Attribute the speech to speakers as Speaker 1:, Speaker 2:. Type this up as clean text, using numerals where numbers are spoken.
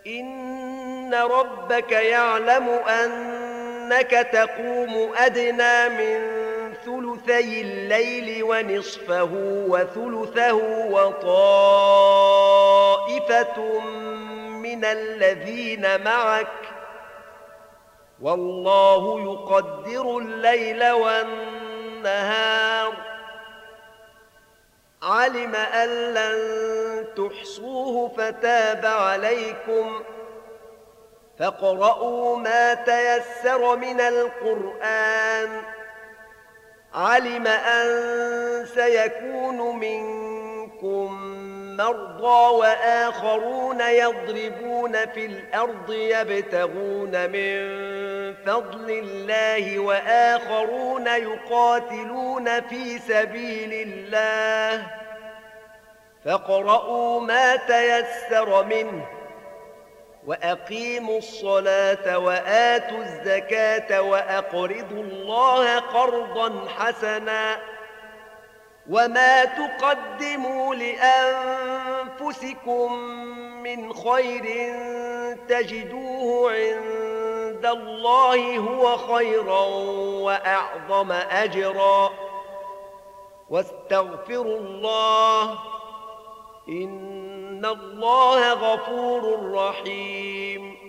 Speaker 1: إن ربك يعلم أنك تقوم أدنى من ثلثي الليل ونصفه وثلثه وطائفة من الذين معك والله يقدر الليل والنهار علم أن لن تحصوه فتاب عليكم فاقرؤوا ما تيسر من القرآن علم أن سيكون منكم مرضى وآخرون يضربون في الأرض يبتغون من فضل الله وآخرون يقاتلون في سبيل الله فاقرؤوا ما تيسر منه وأقيموا الصلاة وآتوا الزكاة وأقرضوا الله قرضا حسنا وما تقدموا لأنفسكم من خير تجدوه عند الله هو خيرا وأعظم أجرا واستغفروا الله إن الله غفور رحيم